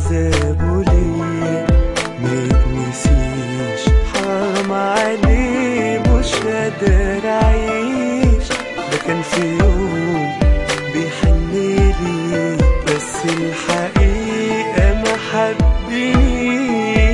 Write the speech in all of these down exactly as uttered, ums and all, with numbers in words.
عذابه ليه ما يتنسيش، حرام عليه مش قادر اعيش. ده كان في يوم بيحنلي بس الحقيقة ما حبنيش.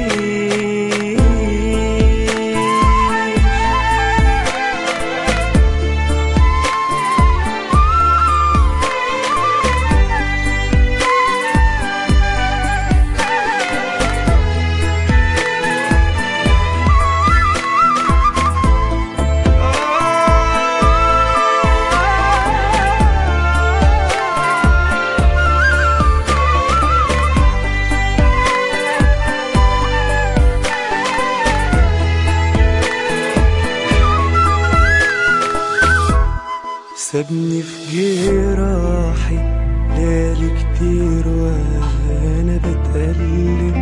سابني في جراحي ليالي كتير وانا بتألم،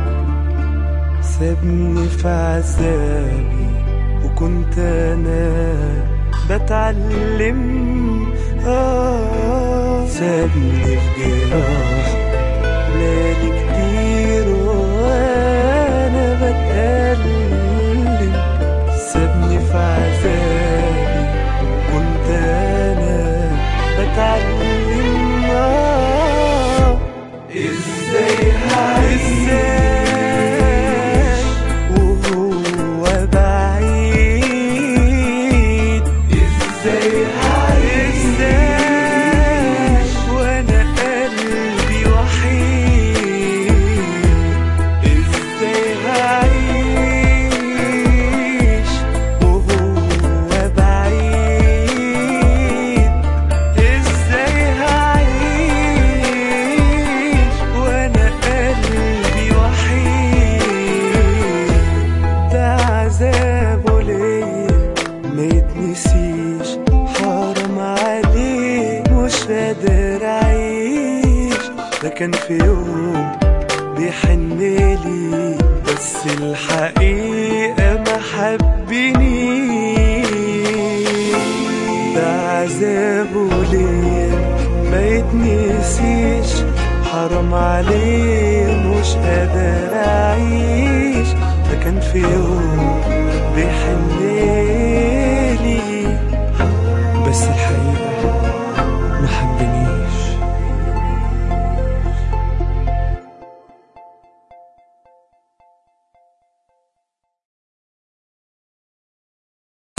سابني في عذابي وكنت انا بتعلم. آه سابني في جراحي ليالي كتير وانا بتألم، سابني في عذابي كنت انا بتعلم. آه ازاي هعيش وهو بعيد، ازاي هعيش وانا قلبي وحيد، ازاي هعيش وهو بعيد، ازاي هعيش وانا قلبي وحيد. ده عذابه ليا ما يتنسيش، حرام عليه مش قادر اعيش. ده كان في يوم بيحنلي بس الحقيقة ما حبنيش. ده عذابه ليا ما يتنسيش، حرام عليه مش قادر اعيش. ده كان في يوم بيحنلي بس الحقيقة